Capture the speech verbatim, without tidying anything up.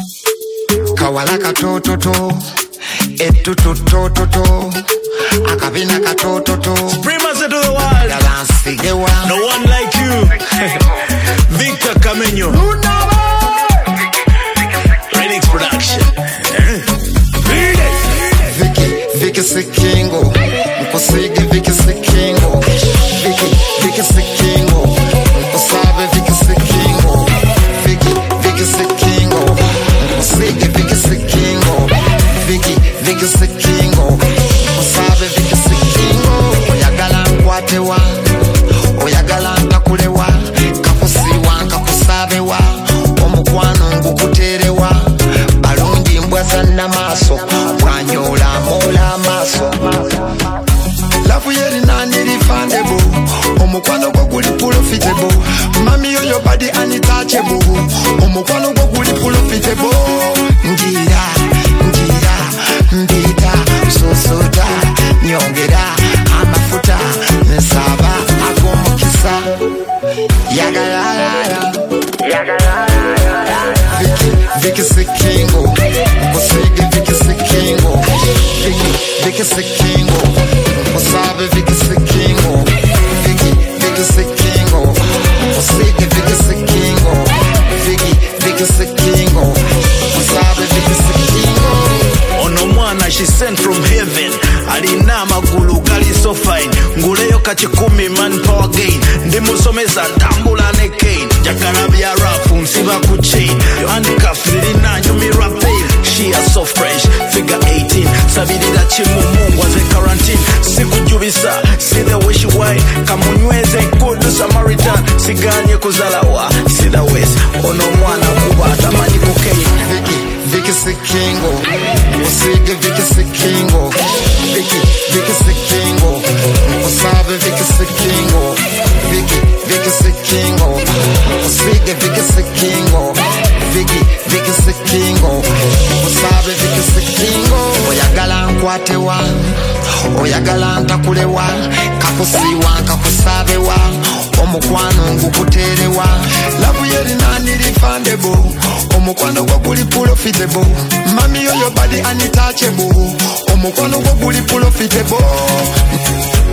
Kawala katototo, etu tototo, akabina katototo. Supremacy to the world. Galansi gewa. No one like you. Victor Kamenyo. Renix Production. Vicky, Vicky Sikingo. Mkosige Vicky Sikingo. Vicky, Vicky Sikingo. Mkosabe Vicky Sikingo. Vicky, Vicky Sikingo. Mkosige Vicky Sikingo. Vicky, Vicky Sikingo. Mkosabe Vicky Sikingo. Oyagala nkwatewa. Oyagala ntakulewa. Kakusiwa, kakusabewa. Omukwano ngukuterewa. Balungi mbwaza namaso. Wanyola mola maso. Lafu yeri nani refundable. Omukwano gwo guli profitable. Mami yo your body untouchable. Omukwano gwo guli profitable. Ngira, ngira, mbita, sosoda, nyongera, amafuta, nsaba, agomukisa. Yagalala, yagalala. Vicky, Vicky Sikingo. Mkosege Vicky Sikingo. Vicky, Vicky Sikingo. Mkosabe Vicky Sikingo. Vicky, Vicky Sikingo. Mkosege Vicky Sikingo. Vicky, Vicky Sikingo. Mkosabe Vicky Sikingo. Ono mwana she sent from heaven. Alina magulu gali so fine. Nguleyo kachikumi manpower gain. Ndimusomeza tambula ne cane. Jakarabia rafu nsiba kuchain. Handcuff nilina nyumi rapid. She is so fresh, figure eighteen. Sabidida chimu mungu waze quarantine. Siku jubisa, see the way she whine. Kamunyweze good Samaritan. Siganye kuzalawa, see the west. Ono mwana kuba atamani cocaine. Vicky, Vicky Sikingo. Mkosege Vicky Sikingo. Vicky, Vicky Sikingo. Mkosabe Vicky Sikingo. Vicky, Vicky Sikingo. Mkosege Vicky Sikingo. Vicky, Vicky Sikingo. Mkosabe Vicky Sikingo. Oyagala nkwatewa. Oyagala ntakulewa. Kakusiwa, kakusabewa. Omukwano ngukuterewa. Lavu yeri nani refundable. Omukwano gwo guli profitable. Mami yo your body untouchable. Omukwano gwo guli profitable.